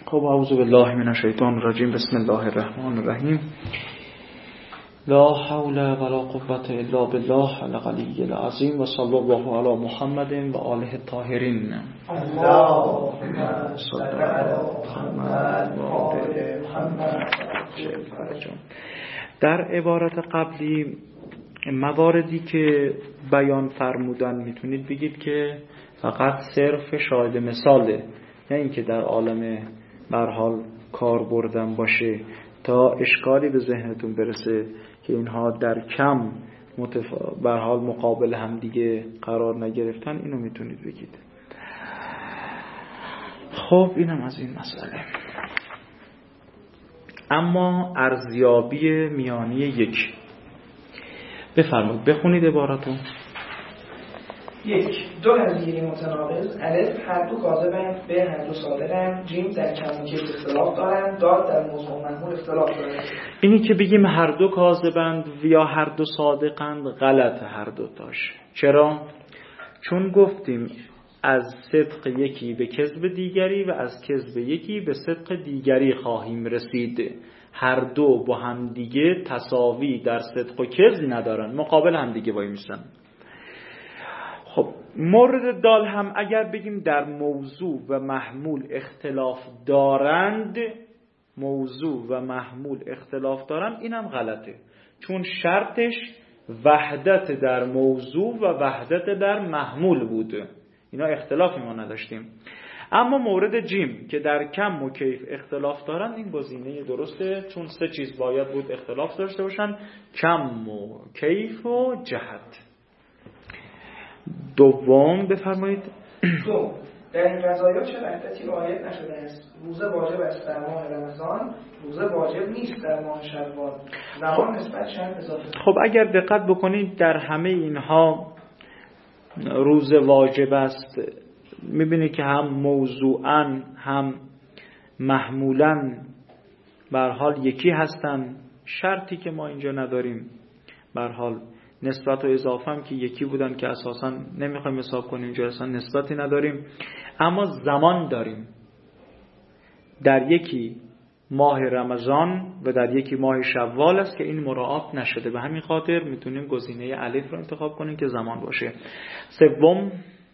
خب اعوذ بالله من الشیطان الرجیم. بسم الله الرحمن الرحیم. لا حول ولا قوة الا بالله العلی العظیم و صلی الله علی محمد و آله الطاهرین. اللهم صل علی محمد و آل محمد. در عبارت قبلی مواردی که بیان فرمودن میتونید بگید که فقط صرف شاهد مثاله، نه اینکه در عالم برحال کار بردن باشه تا اشکالی به ذهنتون برسه که اینها در کم برحال مقابل هم دیگه قرار نگرفتن. اینو میتونید بگید. خب اینم از این مسئله. اما ارزیابی میانی یک، بفرمایید بخونید عبارتو. یک، دو نظیری متناقض: الف هر دو کاذبند، ب هر دو صادقند، جیم در کم و کیف اختلاف دارند، دال در موضوع و محمول اختلاف دارند. اینی که بگیم هر دو کاذبند یا هر دو صادقند غلط هر دو تاش. چرا؟ چون گفتیم از صدق یکی به کذب دیگری و از کذب یکی به صدق دیگری خواهیم رسید. هر دو با هم دیگه تساوی در صدق و کذب ندارن، مقابل هم دیگه وای میسن. خب مورد دال هم اگر بگیم در موضوع و محمول اختلاف دارند، موضوع و محمول اختلاف دارند، اینم غلطه، چون شرطش وحدت در موضوع و وحدت در محمول بود. اینا اختلافی ما نداشتیم. اما مورد جیم که در کم و کیف اختلاف دارن، این گزینه درسته، چون سه چیز باید بود اختلاف داشته باشن: کم و کیف و جهت. دوم بفرمایید. دو، در این قضایا چه وحدتی رعایت نشده است؟ روزه واجب است در ماه رمضان، روزه واجب نیست در ماه شوال. زمان نسبت چند اضافه. خب اگر دقت بکنید در همه اینها روزه واجب است، میبینید که هم موضوعاً هم محمولاً برحال یکی هستن. شرطی که ما اینجا نداریم، برحال نسبت و اضافه هم که یکی بودن که اساساً نمیخوایم حساب کنیم، اینجا اصلا نسبتی نداریم. اما زمان داریم، در یکی ماه رمضان و در یکی ماه شوال است که این مراعات نشده. به همین خاطر میتونیم گزینه الف رو انتخاب کنیم که زمان باشه. سوم،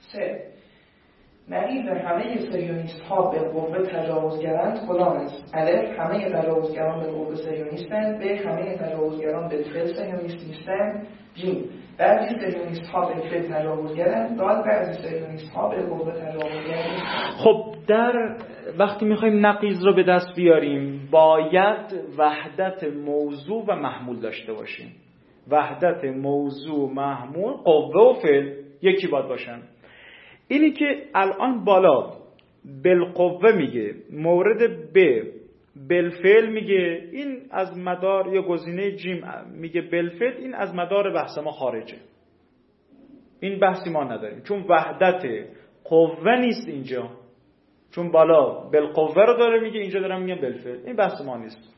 نقیض همه سریونیست ها به قوه تجاوزگرند کدام است؟ الف همه تجاوزگران به قوه سریونیستند، ب همه تجاوزگران به فعل سریونیست نیستند، جیم بعضی سریونیست ها به فعل تجاوزگرند، دال بعضی سریونیست ها به قوه تجاوزگرند. خب در وقتی میخوایم نقیض رو به دست بیاریم باید وحدت موضوع و محمول داشته باشیم. وحدت موضوع محمول، قوه و فعل یکی باید باشن. اینی که الان بالا بالقوه میگه، مورد ب بالفعل میگه، این از مدار، یا گزینه جیم میگه بالفعل، این از مدار بحث ما خارجه. این بحثی ما نداریم، چون وحدت قوه نیست اینجا، چون بالا بالقوه رو داره میگه، اینجا دارم میگم بالفعل. این بحث ما نیست.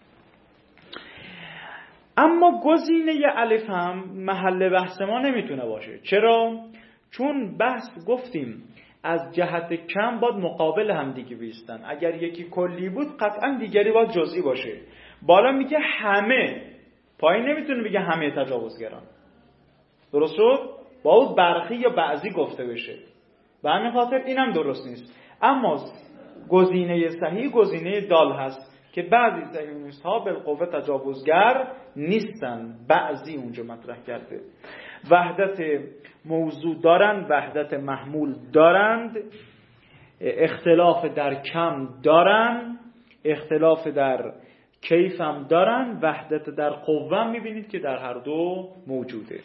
اما گزینه الف هم محل بحث ما نمیتونه باشه. چرا؟ چون بحث گفتیم از جهت کم باید مقابل هم دیگه بیستن. اگر یکی کلی بود قطعا دیگری باید جزئی باشه. بالا میگه همه، پایین نمیتونه بگه همه تجاوزگران. درست شد؟ باید برخی یا بعضی گفته بشه. به همین خاطر اینم درست نیست. اما گزینه صحیح گزینه دال هست که بعضی صهیونیست ها بالقوه تجاوزگر نیستن، بعضی اونجا مطرح کرده. وحدت موضوع دارند، وحدت محمول دارند، اختلاف در کم دارند، اختلاف در کیف هم دارند، وحدت در قوه هم میبینید که در هر دو موجوده.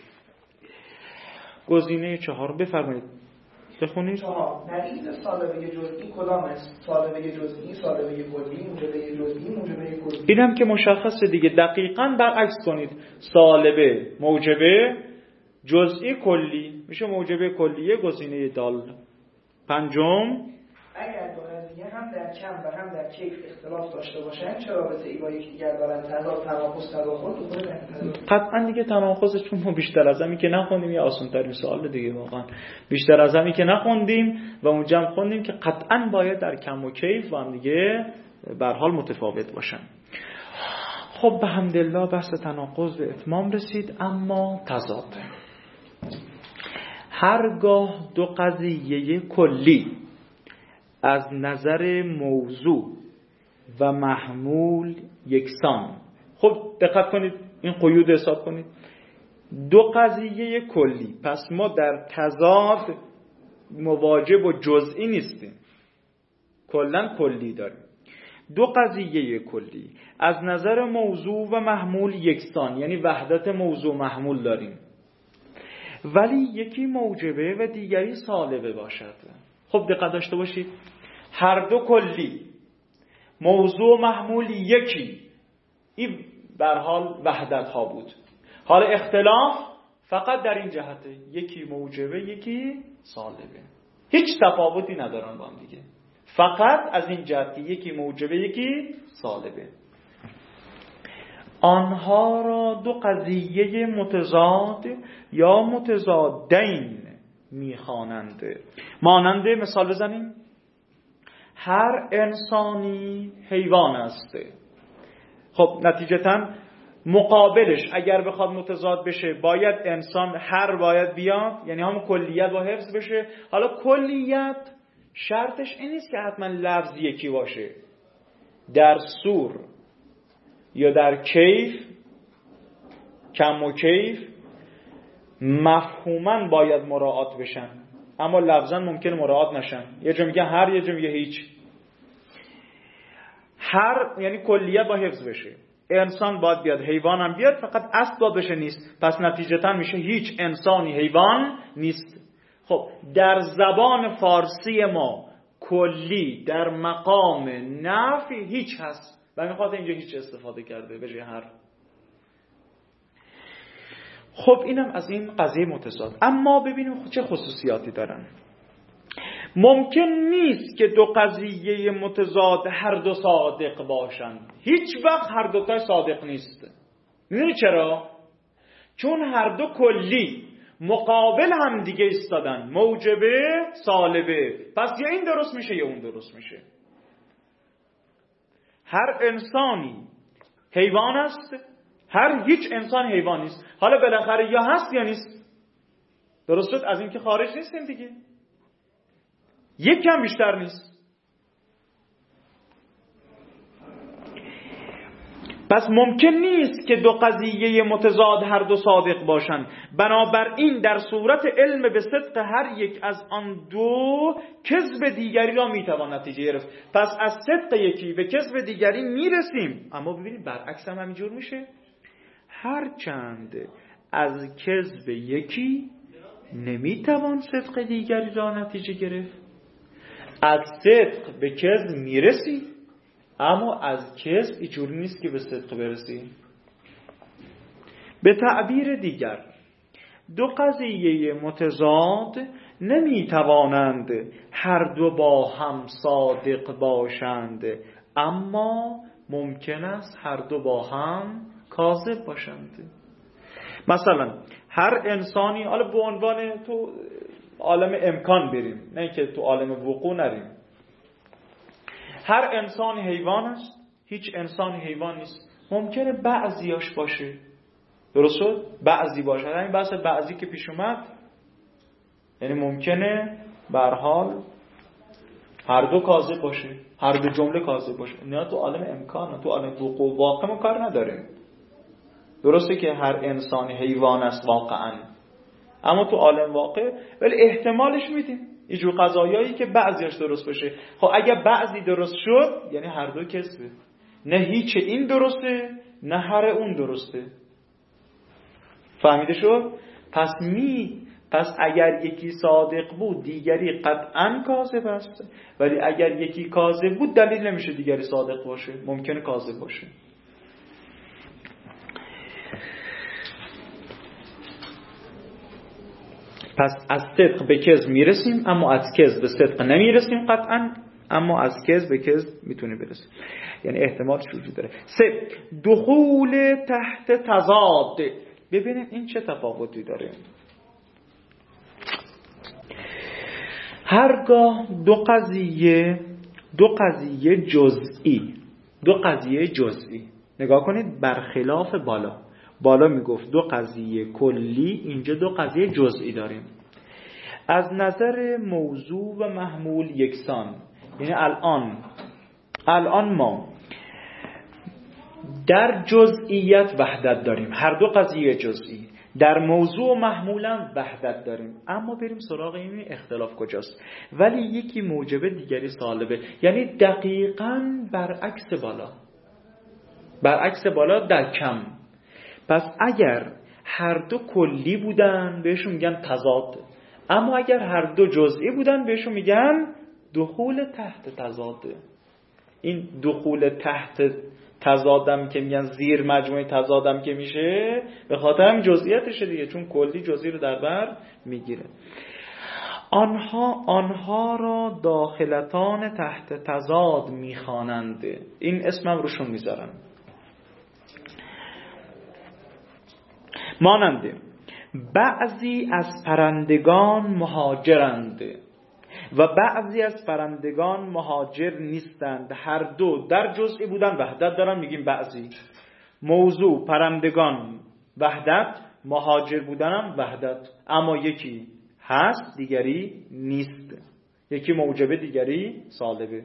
گزینه 4 بفرمایید بخونید. 4 نقیض سالبه جزئی کدام است؟ سالبه جزئی، سالبه کلی، موجبه جزئی، موجبه کلی. اینم که مشخصه دیگه، دقیقاً برعکس کنید. سالبه موجبه، جزئی کلی، میشه موجبه کلیه، گزینه دال. پنجم، اگر دو نظیه هم در کم و هم در کیف اختلاف داشته باشند چه رابطه‌ای با یکدیگر دارند؟ تضاد، تناقض، تداخل، دخول تضاد. قطعا دیگه تناقض، چون ما بیشتر از همی که نخوندیم، یه آسان‌ترین سوال دیگه واقعا. بیشتر از همی که نخوندیم و اونجا هم خوندیم که قطعا باید در کم و کیف با هم دیگه به هر حال متفاوت باشن. خب به حمدالله بحث تناقض به اتمام رسید. اما تضاد، هرگاه دو قضیه کلی از نظر موضوع و محمول یکسان، خب دقت کنید این قیود حساب کنید، دو قضیه کلی، پس ما در تضاد مواجب و جزئی نیستیم، کلا کلی داریم. دو قضیه کلی از نظر موضوع و محمول یکسان، یعنی وحدت موضوع محمول داریم، ولی یکی موجبه و دیگری سالبه باشد. خب دقت داشته باشید، هر دو کلی، موضوع و محمول یکی، این به هر حال وحدت ها بود. حال اختلاف فقط در این جهته، یکی موجبه یکی سالبه، هیچ تفاوتی ندارن با هم دیگه، فقط از این جهت که یکی موجبه یکی سالبه. آنها را دو قضیه متضاد یا متضادین میخوانند. مانند مثال بزنیم، هر انسانی حیوان است. خب نتیجتاً مقابلش اگر بخواد متضاد بشه باید انسان، هر باید بیاد، یعنی هم کلیت با حفظ بشه. حالا کلیت شرطش این نیست که حتما لفظ یکی باشه، در صور یا در کیف، کم و کیف مفهوماً باید مراعات بشن، اما لفظاً ممکن مراعات نشن. یه جا میگه هر، یه جا میگه هیچ. هر یعنی کلیت با حفظ بشه، انسان باید بیاد، حیوان هم بیاد، فقط اصل باید بشه نیست، پس نتیجتاً میشه هیچ انسانی حیوان نیست. خب در زبان فارسی ما کلی در مقام نفی هیچ هست و میخواد اینجا هیچ استفاده کرده به جای هر. خب اینم از این قضیه متضاد. اما ببینیم چه خصوصیاتی دارن. ممکن نیست که دو قضیه متضاد هر دو صادق باشند. هیچ وقت هر دوتا صادق نیست. میدونی چرا؟ چون هر دو کلی مقابل هم دیگه ایستادن، موجبه سالبه، پس یا این درست میشه یا اون درست میشه. هر انسانی حیوان است، هیچ انسان حیوان نیست. حالا بالاخره یا هست یا نیست. درست شد؟ از این که خارج نیستیم دیگه، یک کم بیشتر نیست. پس ممکن نیست که دو قضیه متضاد هر دو صادق باشند. بنابراین در صورت علم به صدق هر یک از آن دو کذب دیگری را میتوان نتیجه گرفت. پس از صدق یکی به کذب دیگری میرسیم. اما ببینید برعکس هم همینجور میشه. هرچند از کذب یکی نمیتوان صدق دیگری را نتیجه گرفت. از صدق به کذب میرسی، اما از کذب اینجوری نیست که به صدق برسی. به تعبیر دیگر دو قضیه متضاد نمیتوانند هر دو با هم صادق باشند، اما ممکن است هر دو با هم کاذب باشند. مثلا هر انسانی، حالا به عنوان تو عالم امکان بریم، نه که تو عالم وقوع نریم، هر انسان حیوان است، هیچ انسان حیوان نیست. ممکنه بعضیاش باشه، درست شد؟ بعضی باشه. همین بحث بعضی که پیش اومد، یعنی ممکنه به هر حال هر دو کاذب باشه، هر دو جمله کاذب باشه. نه تو عالم امکان، تو عالم وقوع واقع ما کار نداریم. درسته که هر انسان حیوان است واقعا، اما تو عالم واقع ولی احتمالش میدیم اینجور قضایایی که بعضیش درست باشه. خب اگه بعضی درست شد یعنی هر دو کذبه، نه هیچ این درسته نه هر اون درسته. فهمیده شد؟ پس اگر یکی صادق بود دیگری قطعا کاذب است، ولی اگر یکی کاذب بود دلیل نمیشه دیگری صادق باشه، ممکنه کاذب باشه. پس از صدق به کذب میرسیم، اما از کذب به صدق نمیرسیم قطعا، اما از کذب به کذب میتونه برسیم، یعنی احتمالش وجود داره. 3. دخول تحت تضاد. ببینید این چه تفاوتی داره. هرگاه دو قضیه جزئی دو قضیه جزئی. نگاه کنید برخلاف بالا میگفت دو قضیه کلی، اینجا دو قضیه جزئی داریم. از نظر موضوع و محمول یکسان، یعنی الان ما در جزئیت وحدت داریم، هر دو قضیه جزئی. در موضوع و محمولا وحدت داریم، اما بریم سراغ این اختلاف کجاست. ولی یکی موجبه دیگری سالبه، یعنی دقیقاً برعکس بالا در کم. پس اگر هر دو کلی بودن بهشون میگن تضاد، اما اگر هر دو جزئی بودن بهشون میگن دخول تحت تضاده. این دخول تحت تضادم که میگن زیر مجموعه تضادم که میشه به خاطر هم جزئیاتشه دیگه، چون کلی جزئی رو در بر میگیره. آنها را داخلتان تحت تضاد میخوانند. این اسمم روشون میذارن. مانند بعضی از پرندگان مهاجرند و بعضی از پرندگان مهاجر نیستند. هر دو در جزئی بودن وحدت دارن، میگیم بعضی. موضوع پرندگان وحدت، مهاجر بودنم وحدت، اما یکی هست دیگری نیست، یکی موجبه دیگری سالبه.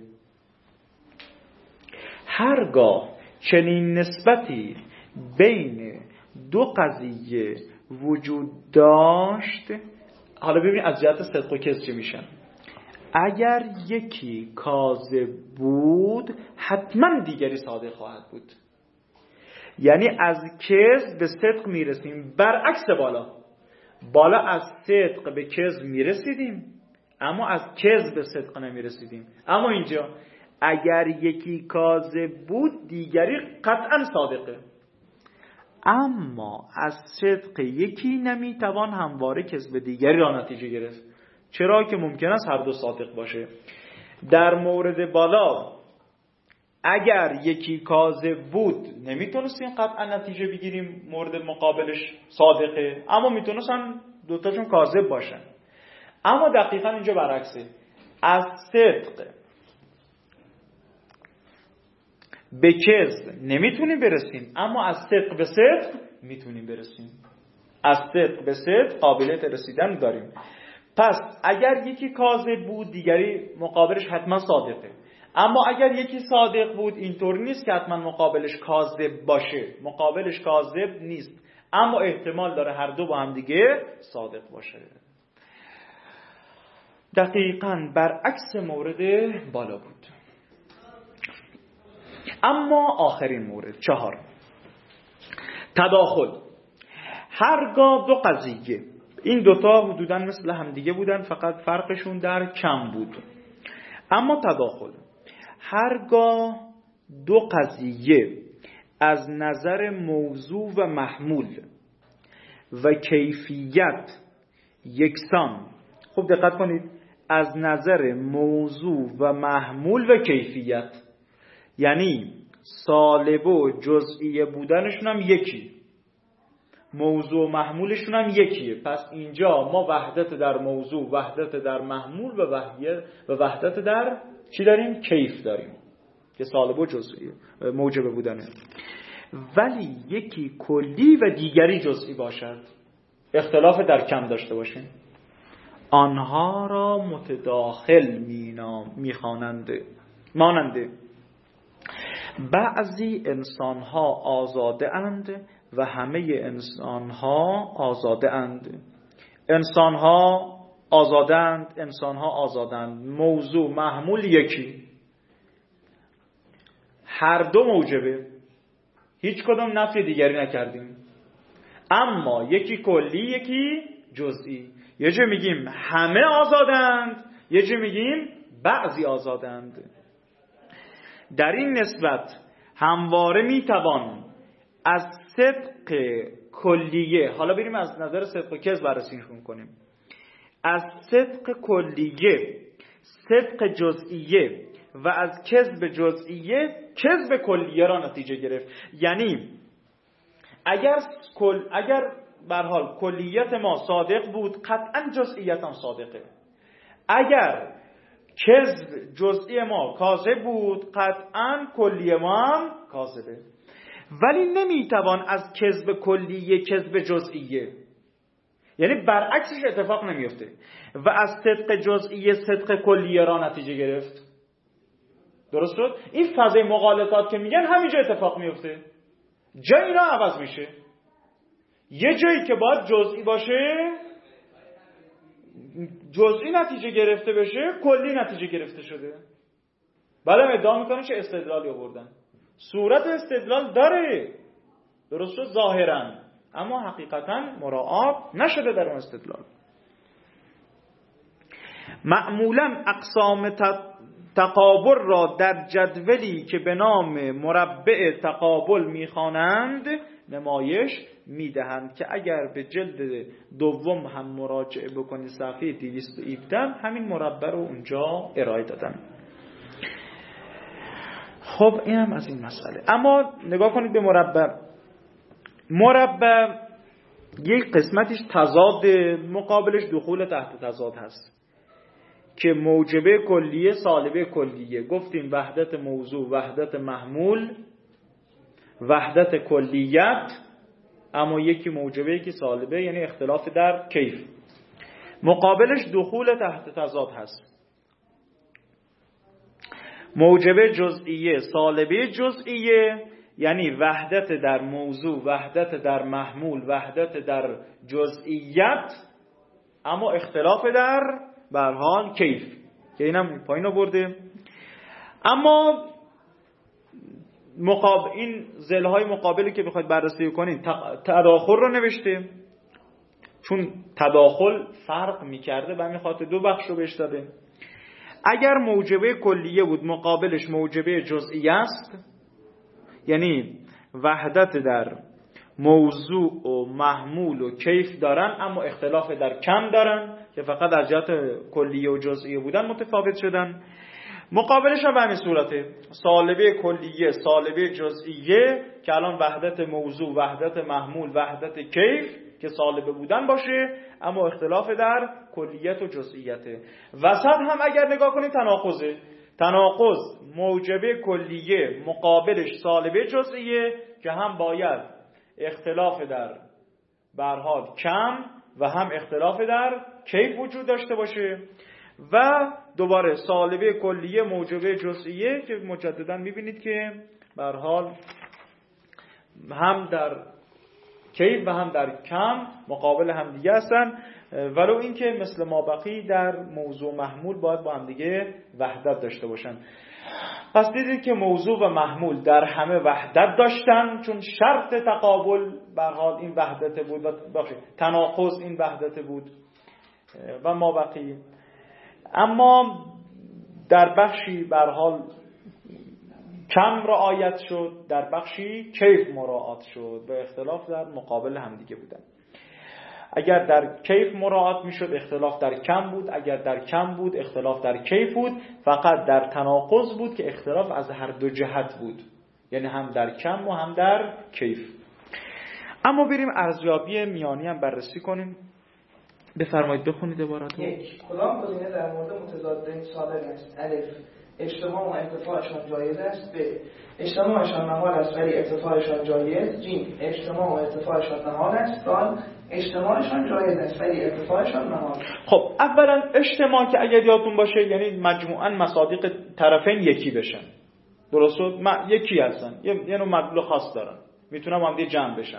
هرگاه چنین نسبتی بین دو قضیه وجود داشت، حالا ببین از جهت صدق و کذب چه میشن. اگر یکی کاذب بود حتما دیگری صادق خواهد بود. یعنی از کذب به صدق میرسیم، برعکس بالا از صدق به کذب میرسیدیم اما از کذب به صدق نمیرسیدیم. اما اینجا اگر یکی کاذب بود دیگری قطعا صادقه، اما از صدق یکی نمیتوان همواره کذب دیگری را نتیجه گرفت، چرا که ممکن است هر دو صادق باشه. در مورد بالا اگر یکی کاذب بود نمیتونستیم قطعا نتیجه بگیریم مورد مقابلش صادقه، اما میتونستن دوتاشون کاذب باشن. اما دقیقا اینجا برعکسه، از صدق به کذب نمیتونیم برسیم اما از صدق به صدق میتونیم برسیم. از صدق به صدق قابلیت رسیدن داریم. پس اگر یکی کاذب بود دیگری مقابلش حتما صادقه، اما اگر یکی صادق بود اینطور نیست که حتما مقابلش کاذب باشه. مقابلش کاذب نیست اما احتمال داره هر دو با هم دیگه صادق باشه. دقیقاً برعکس مورد بالا بود. اما آخرین مورد 4، تداخل. هرگاه دو قضیه، این دوتا حدوداً مثل همدیگه بودن فقط فرقشون در کم بود، اما تداخل هرگاه دو قضیه از نظر موضوع و محمول و کیفیت یکسان، خوب دقت کنید، از نظر موضوع و محمول و کیفیت، یعنی سالب و جزئیه بودنشون هم یکی، موضوع و محمولشون هم یکیه. پس اینجا ما وحدت در موضوع، وحدت در محمول و وحدت در چی داریم؟ کیف داریم که سالب و جزئیه موجب بودنه. ولی یکی کلی و دیگری جزئی باشد، اختلاف در کم داشته باشیم، آنها را متداخل میخوانند. مانند بعضی انسانها آزاده اند و همه انسانها آزاده اند. انسانها آزادند، انسانها آزادند، موضوع محمول یکی، هر دو موجبه، هیچ کدام نفی دیگری نکردیم، اما یکی کلی یکی جزئی. یه جا میگیم همه آزادند، یه جا میگیم بعضی آزادند. در این نسبت همواره میتوان از صدق کلیه، حالا بریم از نظر صدق و کذب بررسی کنیم، از صدق کلیه صدق جزئیه و از کذب جزئیه کذب کلیه را نتیجه گرفت. یعنی اگر به هر حال کلیت ما صادق بود قطعا جزئیت هم صادقه. اگر کذب جزئی ما کاذب بود، قطعا کلی ما هم کاذبه. ولی نمیتوان از کذب کلیه کذب جزئیه، یعنی برعکسش اتفاق نمیفته و از صدق جزئیه صدق کلیه را نتیجه گرفت. درست شد؟ این فضای مغالطات که میگن همینجا اتفاق میفته، جایی را عوض میشه. یه جایی که باید جزئی باشه جزئی نتیجه گرفته بشه، کلی نتیجه گرفته شده. بعدم ادعا میکنه چه استدلالی آوردن. صورت استدلال داره، درست شد ظاهرا، اما حقیقتا مراعات نشده در اون استدلال. معمولا اقسام تقابل را در جدولی که به نام مربع تقابل میخوانند نمایش میدهند که اگر به جلد دوم هم مراجعه بکنید صفحه 217 همین مربع رو اونجا ارائه دادن. خب این هم از این مسئله. اما نگاه کنید به مربع یک قسمتش تضاد، مقابلش دخول تحت تضاد هست که موجبه کلیه سالبه کلیه. گفتیم وحدت موضوع، وحدت محمول، وحدت کلیت، اما یکی موجبه یکی سالبه، یعنی اختلاف در کیف. مقابلش دخول تحت تضاد هست، موجبه جزئیه سالبه جزئیه، یعنی وحدت در موضوع، وحدت در محمول، وحدت در جزئیت، اما اختلاف در به هر حال کیف که اینم پایین آورده. اما این ذیل‌های مقابلی که بخواید بررسی کنین تداخل رو نوشته، چون تداخل فرق میکرده به همین خاطر دو بخش رو بهش داده. اگر موجبه کلیه بود مقابلش موجبه جزئیه است، یعنی وحدت در موضوع و محمول و کیف دارن اما اختلاف در کم دارن که فقط از جهت کلیه و جزئیه بودن متفاوت شدن. مقابلش هم به همین صورته، سالبه کلیه سالبه جزئیه که الان وحدت موضوع، وحدت محمول، وحدت کیف که سالبه بودن باشه اما اختلاف در کلیت و جزئیته. وسط هم اگر نگاه کنید تناقض موجبه کلیه مقابلش سالبه جزئیه که هم باید اختلاف در به هر حال کم و هم اختلاف در کیف وجود داشته باشه و دوباره سالبه کلیه موجبه جزئیه که مجددا میبینید که به هر حال هم در کیف و هم در کم مقابل هم دیگه هستن، ولو اینکه مثل مابقی در موضوع محمول باید با هم دیگه وحدت داشته باشن. پس دیدید که موضوع و محمول در همه وحدت داشتن، چون شرط تقابل به هر حال این وحدت بود و تناقض این وحدت بود و مابقی. اما در بخشی به هر حال کم رعایت شد، در بخشی کیف مراعات شد و اختلاف در مقابل هم دیگه بودن. اگر در کیف مراعات میشد اختلاف در کم بود، اگر در کم بود اختلاف در کیف بود، فقط در تناقض بود که اختلاف از هر دو جهت بود، یعنی هم در کم و هم در کیف. اما بریم ارزیابی میانی هم بررسی کنیم. بفرمایید بخونید عباراتو. یک، کدام گزینه در مورد متضادین صادق است؟ الف، اجتماع و ارتفاعشان جایز است. ب، اجتماعشان محال است ولی ارتفاعشان جایز. ج، اجتماع و ارتفاعشان محال است. دال، اجتماعشان جایز است ولی ارتفاعشان محال. خب اولا اجتماع که اگر یادتون باشه یعنی مجموعاً مصادیق طرفین یکی بشن، درست شد؟ یکی هستن، یه نوع مدلول خاص دارن، میتونن هم دیگه جمع بشن.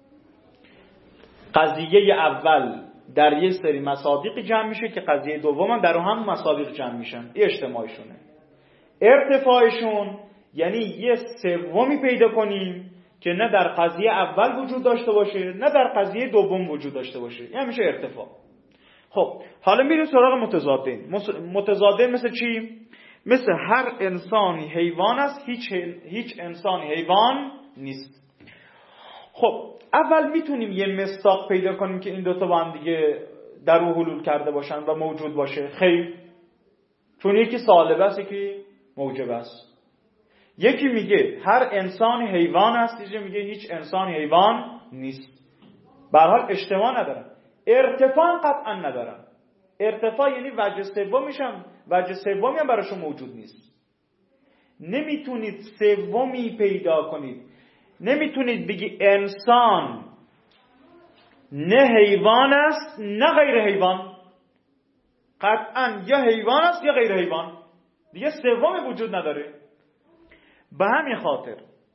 قضیه اول در یه سری مصادیق جمع میشه که قضیه دوم هم در هم مصادیق جمع میشن، این اجتماعشونه. ارتفاعشون یعنی یه سومی پیدا کنیم که نه در قضیه اول وجود داشته باشه نه در قضیه دوم وجود داشته باشه، یعنی میشه ارتفاع. خب حالا میریم سراغ متضادین. متضادین مثل چی؟ مثل هر انسانی حیوان است، هیچ انسانی حیوان نیست. خب اول میتونیم یه مصداق پیدا کنیم که این دوتا با هم دیگه در او حلول کرده باشن و موجود باشه؟ خیر، چون یکی سالب است یکی موجب است. یکی میگه هر انسان حیوان است، یکی میگه هیچ انسان حیوان نیست. به هر حال اجتماع ندارن، ارتفاع قطعا ندارن. ارتفاع یعنی وجه سومی هم براشون موجود نیست. نمیتونید سومی پیدا کنید. نمیتونید بگی انسان نه حیوان است نه غیر حیوان. قطعا یا حیوان است یا غیر حیوان، دیگه سومی وجود نداره. به همین خاطر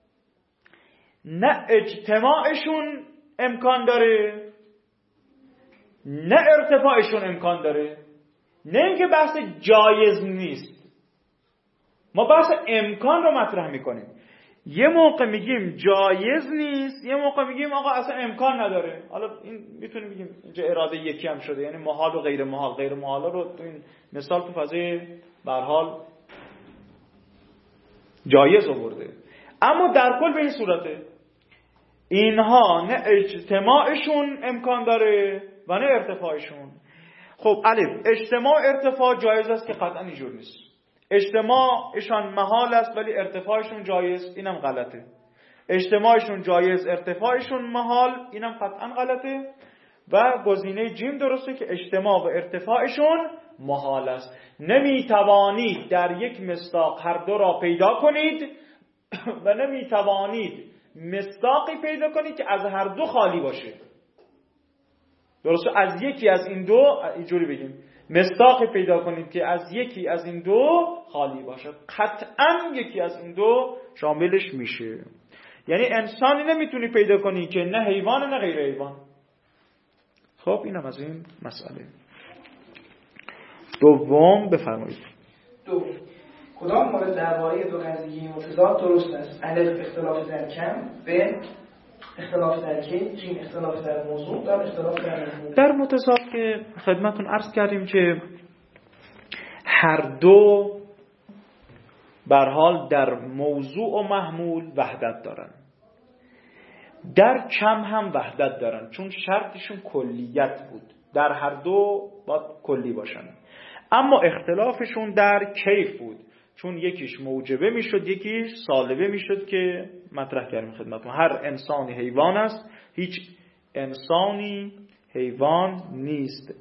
نه اجتماعشون امکان داره نه ارتفاعشون امکان داره. نه اینکه بحث جایز نیست، ما بحث امکان رو مطرح میکنیم. یه موقع میگیم جایز نیست، یه موقع میگیم آقا اصلا امکان نداره. حالا این میتونیم بگیم اینجا اراده یکی هم شده، یعنی محال و غیر محال. غیر محال رو تو این مثال تو فضای به هر حال جایز آورده. اما در کل به این صورته اینها نه اجتماعشون امکان داره و نه ارتفاعشون. خب الف، اجتماع ارتفاع جایز است که قطعا اینجور نیست. اجتماعشون محال است ولی ارتفاعشون جایز، اینم غلطه. اجتماعشون جایز ارتفاعشون محال، اینم قطعا غلطه. و گزینه جیم درسته که اجتماع و ارتفاعشون محال است. نمیتوانید در یک مصداق هر دو را پیدا کنید و نمیتوانید مصداقی پیدا کنید که از هر دو خالی باشه. درسته؟ از یکی از این دو، اینجوری بگیم، مصداقی پیدا کنید که از یکی از این دو خالی باشه. قطعا یکی از این دو شاملش میشه. یعنی انسانی نمیتونی پیدا کنی که نه حیوان نه غیر حیوان. خب اینم از این مسئله. دوم بفرمایید. کدام مورد درباره دو قضیه متضاد درست است؟ الف، اختلاف در کم. ب، اختلاف در کی. جیم، اختلاف در موضوع. در اختلاف در مفهوم. در متضاد که خدمتتون عرض کردیم که هر دو به هر حال در موضوع و محمول وحدت دارن، در کم هم وحدت دارن، چون شرطشون کلیت بود. در هر دو باید کلی باشن. اما اختلافشون در کیف بود، چون یکیش موجبه میشد یکیش سالبه میشد که مطرح کردیم خدمتتون. هر انسانی حیوان است، هیچ انسانی حیوان نیست.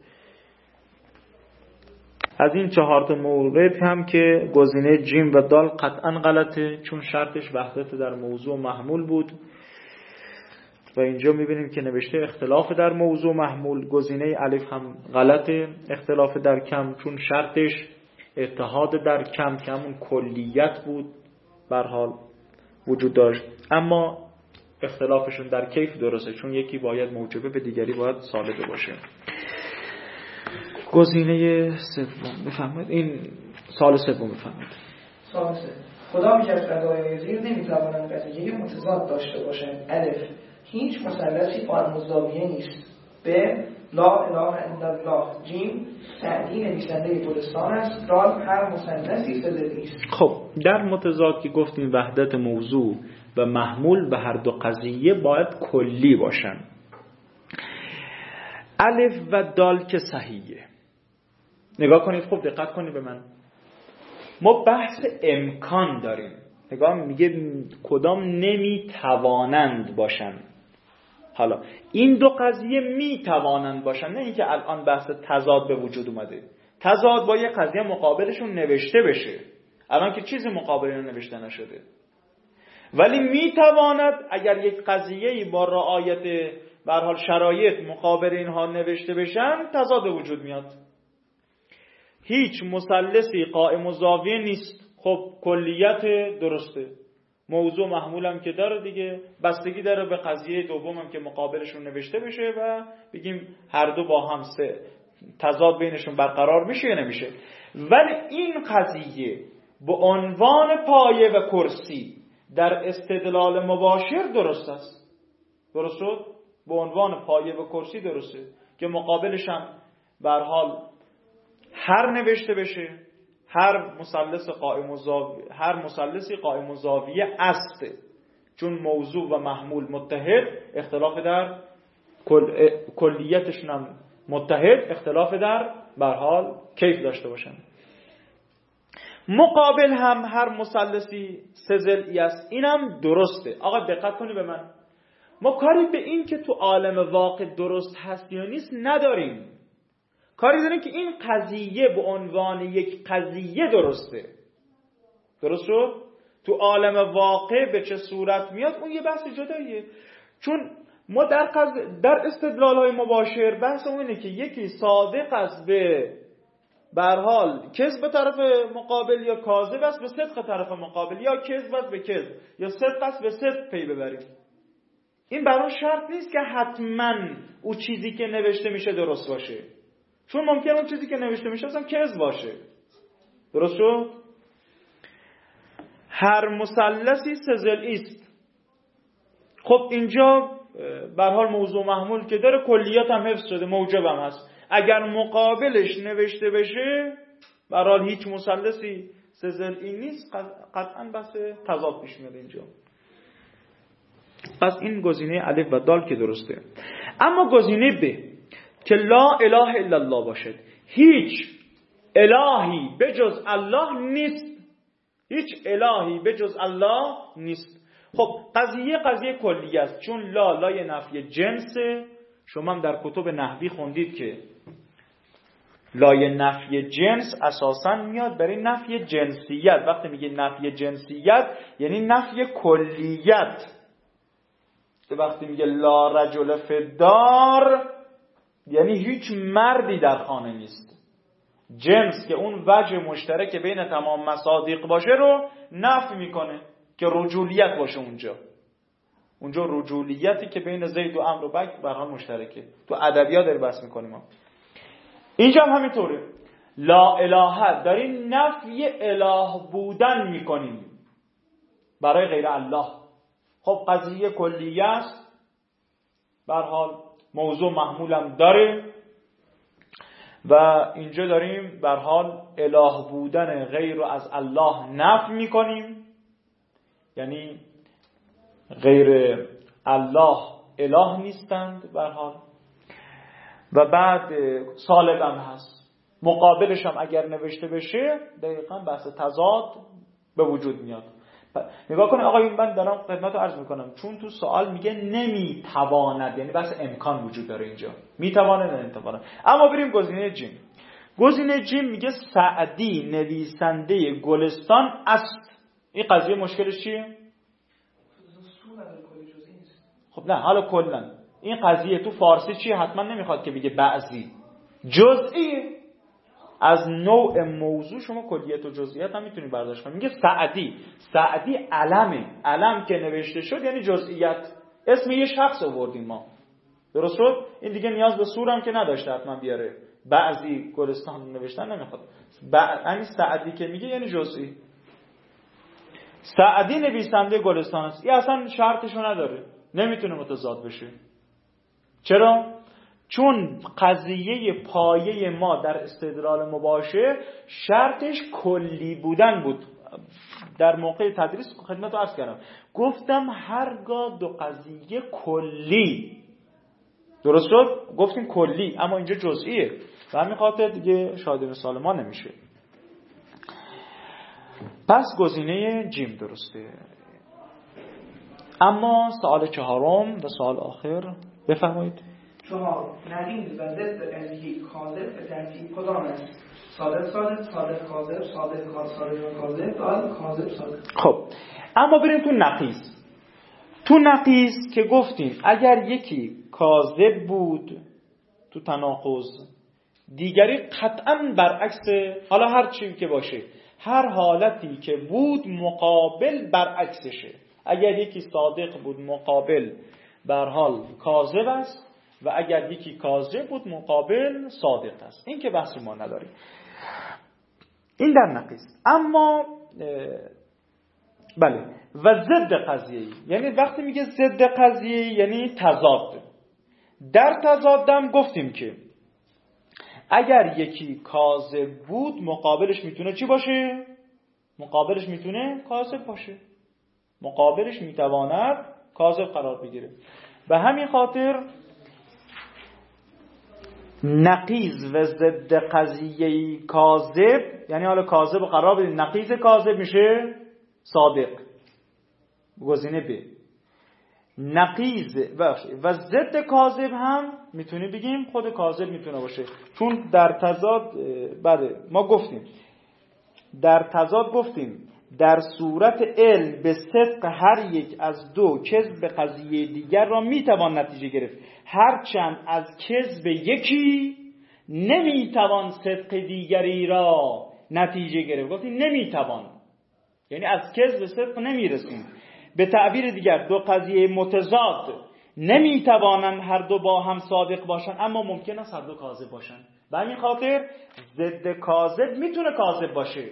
از این 4 مورد هم که گزینه جیم و دال قطعا غلطه، چون شرطش وحدت در موضوع محمول بود. و اینجا میبینیم که نوشته اختلاف در موضوع محمول. گزینه الف هم غلطه، اختلاف در کم، چون شرطش اتحاد در کم که همون کلیت بود به هر حال وجود داشت. اما اختلافشون در کیف درسته، چون یکی باید موجبه به دیگری باید سالبه باشه. گزینه سوم بفرمایید. این سال سوم بفرمایید. سال سوم، کدام یک از قضایای زیر نمیتوانند قضیه متضاد داشته باشند؟ الف، هیچ مثلثی قائم‌الزاویه نیست. ب، لا اله الا الله. جیم، سعدی نویسنده گلستان است. دال، هر مثلثی فضلی نیست. خب در متضاد که گفتیم وحدت موضوع و محمول به هر دو قضیه باید کلی باشن. الف و دال که صحیحه. نگاه کنید، خوب دقت کنید به من. ما بحث امکان داریم. نگاه میگه کدام نمیتوانند باشن. حالا این دو قضیه میتوانند باشن، نه اینکه الان بحث تضاد به وجود اومده. تضاد با یک قضیه مقابلشون نوشته بشه، الان که چیزی مقابل رو نوشته نشده. ولی میتواند اگر یک قضیه‌ای با رعایت به هر حال شرایط مقابل اینها نوشته بشن، تضاد وجود میاد. هیچ مثلثی قائم و زاویه نیست. خب کلیت درسته، موضوع محمولم که داره دیگه، بستگی داره به قضیه دومم که مقابلشون نوشته بشه و بگیم هر دو با هم تضاد بینشون برقرار میشه یا نمیشه. ولی این قضیه به عنوان پایه و کرسی در استدلال مباشر درست است. درست شد؟ به عنوان پایه و کرسی درسته که مقابلش هم به هر حال هر نوشته بشه، هر مثلثی قائم و زاویه است، چون موضوع و محمول متحد، اختلاف در کلیتشون هم متحد، اختلاف در به هر حال کیف داشته باشن. مقابل هم هر مثلثی سه ضلعی است، اینم درسته. آقا دقت کنید به من، ما کاری به این که تو عالم واقع درست هست یا نیست نداریم. کاری داریم که این قضیه به عنوان یک قضیه درسته. درست شد؟ تو عالم واقع به چه صورت میاد اون یه بحث جداییه. چون ما در استدلال‌های مباشر بحث اون اینه که یکی صادق است به هر حال کذب طرف مقابل یا کاذب است به صدق طرف مقابل، یا کذب است به کذب یا صدق است به صدق پی ببریم. این برای شرط نیست که حتما اون چیزی که نوشته میشه درست باشه، چون ممکنه اون چیزی که نوشته میشه اصلا کذب باشه. درست شد؟ هر مثلثی سه ضلعی است. خب اینجا به هر حال موضوع محمول که داره، کلیات هم حفظ شده، موجب هم هست. اگر مقابلش نوشته بشه به هر حال هیچ مثلثی سه ضلعی نیست، قطعا بحث تضاد پیش میاد اینجا. پس این گزینه الف و دال که درسته. اما گزینه ب که لا اله الا الله باشد، هیچ الهی بجز الله نیست، هیچ الهی بجز الله نیست. خب قضیه کلی است، چون لای نفی جنسه. شما هم در کتب نحوی خوندید که لای نفی جنس اساساً میاد برای نفی جنسیت. وقتی میگه نفی جنسیت یعنی نفی کلیت. وقتی میگه لا رجل فی الدار یعنی هیچ مردی در خانه نیست. جنس که اون وجه مشترک بین تمام مصادیق باشه رو نفی میکنه که رجولیت باشه. اونجا رجولیتی که بین زید و عمرو و بکر به هر حال مشترکه. تو ادبیات داره بحث میکنیم ما. اینجا هم همینطوره. لا اله داریم نفی اله بودن میکنیم برای غیر الله. خب قضیه کلیه است، به هر حال موضوع محمولم داره و اینجا داریم به هر حال اله بودن غیر رو از الله نفی میکنیم، یعنی غیر الله اله نیستند به هر حال. و بعد سالب هم هست، مقابلش هم اگر نوشته بشه دقیقاً بحث تضاد به وجود میاد. نگاه کنه آقای من دارم خدمتتون عرض میکنم، چون تو سوال میگه نمیتواند، یعنی بحث امکان وجود داره اینجا، میتواند نه نمیتواند. اما بریم گزینه جیم. گزینه جیم میگه سعدی نویسنده گلستان است. این قضیه مشکلش چیه؟ خب نه، حالا کلا این قضیه تو فارسی چیه؟ حتما نمیخواد که بگه بعضی، جزئیه. از نوع موضوع شما کلیت و جزئیات هم میتونید برداشت کنید. میگه سعدی علم که نوشته شد یعنی جزئیات، اسم یه شخص آوردیم ما. درست شد؟ این دیگه نیاز به سور هم که نداشته حتما بیاره. بعضی گلستان نوشتن نمیخواد. یعنی سعدی که میگه یعنی جزئی. سعدی نویسنده گلستان است. این اصلا شرطشو نداره، نمیتونه متضاد بشه. چرا؟ چون قضیه پایه ما در استدلال مباشر شرطش کلی بودن بود. در موقع تدریس خدمتتون عرض کردم، گفتم هرگاه دو قضیه کلی، درست شد؟ گفتیم کلی، اما اینجا جزئیه و همین خاطر دیگه شاهد مثال ما نمیشه. پس گزینه جیم درسته. اما سوال چهارم و سوال آخر بفرمایید. 4. نقیض و ضد قضیه کاذب به ترتیب کدام است؟ صادق کاذب، صادق کاذب، کاذب صادق. خب اما بریم تو نقیض که گفتیم اگر یکی کاذب بود تو تناقض، دیگری قطعا برعکس، حالا هر چیزی که باشه، هر حالتی که بود مقابل برعکسشه. اگر یکی صادق بود مقابل به هر حال کاذب است و اگر یکی کاذب بود مقابل صادق است. این که بحثی ما نداریم. این در نقیض. اما بله، و ضد قضیه، یعنی وقتی میگه ضد قضیه یعنی تضاد. در تضادم گفتیم که اگر یکی کاذب بود مقابلش میتونه چی باشه؟ مقابلش میتونه کاذب باشه، مقابلش میتواند کاذب قرار بگیره. به همین خاطر نقیض و ضد قضیه کاذب، یعنی حالا کاذب قرار بدیم نقیض کاذب میشه صادق، گزینه ب. نقیض و ضد کاذب هم میتونیم بگیم خود کاذب میتونه باشه، چون در تضاد ما گفتیم در تضاد گفتیم در صورت علم به صدق هر یک از دو کذب قضیه دیگر را میتوان نتیجه گرفت، هرچند از کذب یکی نمیتوان صدق دیگری را نتیجه گرفت. گفتیم نمیتوان، یعنی از کذب صدق نمیرسیم. به تعبیر دیگر دو قضیه متضاد نمیتوانند هر دو با هم صادق باشند، اما ممکن است هر دو کاذب باشند. به همین خاطر ضد کاذب میتونه کاذب باشه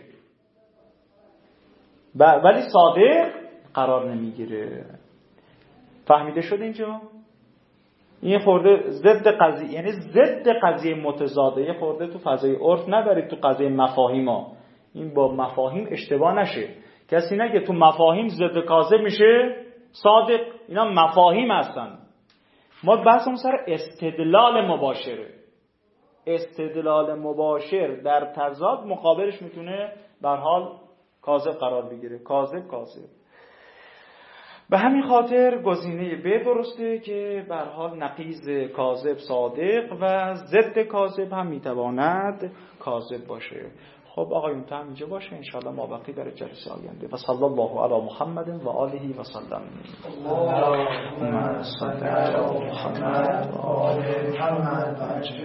ولی صادق قرار نمیگیره. فهمیده شد اینجا؟ این خورده ضد قضیه، یعنی ضد قضیه متضاده، یه خورده تو فضای عرف نبرید تو قضیه مفاهیم ها. این با مفاهیم اشتباه نشه، کسی نگه تو مفاهیم ضد کاذب میشه صادق. اینا مفاهیم هستن. ما بحثمون سر استدلال مباشره. استدلال مباشر در تضاد مقابلش میتونه به هر حال کاذب قرار بگیره. کاذب به همین خاطر گزینه ب درسته که به هر حال نقیض کاذب صادق و ضد کاذب هم میتواند کاذب باشه. خب آقایون تا اینجا باشه، انشاءالله ما باقی برای جلسه آینده. و صلی الله علی محمد و آله و سلم. اللهم صل علی محمد و آل محمد.